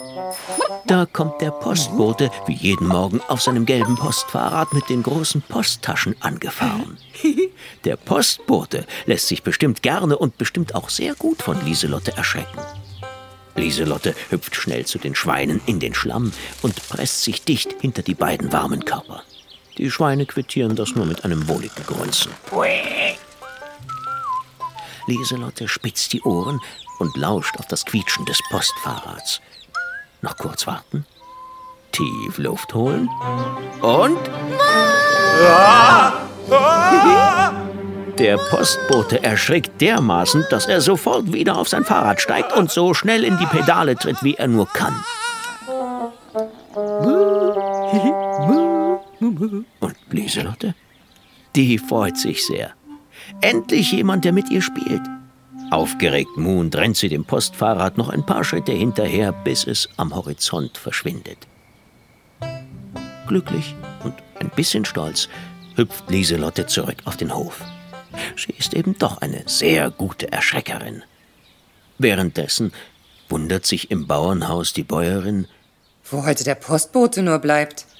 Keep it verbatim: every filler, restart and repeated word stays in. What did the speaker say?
Da kommt der Postbote, wie jeden Morgen, auf seinem gelben Postfahrrad mit den großen Posttaschen angefahren. Der Postbote lässt sich bestimmt gerne und bestimmt auch sehr gut von Lieselotte erschrecken. Lieselotte hüpft schnell zu den Schweinen in den Schlamm und presst sich dicht hinter die beiden warmen Körper. Die Schweine quittieren das nur mit einem wohligen Grunzen. Lieselotte spitzt die Ohren und lauscht auf das Quietschen des Postfahrrads. Noch kurz warten, tief Luft holen und... Der Postbote erschrickt dermaßen, dass er sofort wieder auf sein Fahrrad steigt und so schnell in die Pedale tritt, wie er nur kann. Und Lieselotte? Die freut sich sehr. Endlich jemand, der mit ihr spielt. Aufgeregt muhend rennt sie dem Postfahrrad noch ein paar Schritte hinterher, bis es am Horizont verschwindet. Glücklich und ein bisschen stolz hüpft Lieselotte zurück auf den Hof. Sie ist eben doch eine sehr gute Erschreckerin. Währenddessen wundert sich im Bauernhaus die Bäuerin, wo heute der Postbote nur bleibt.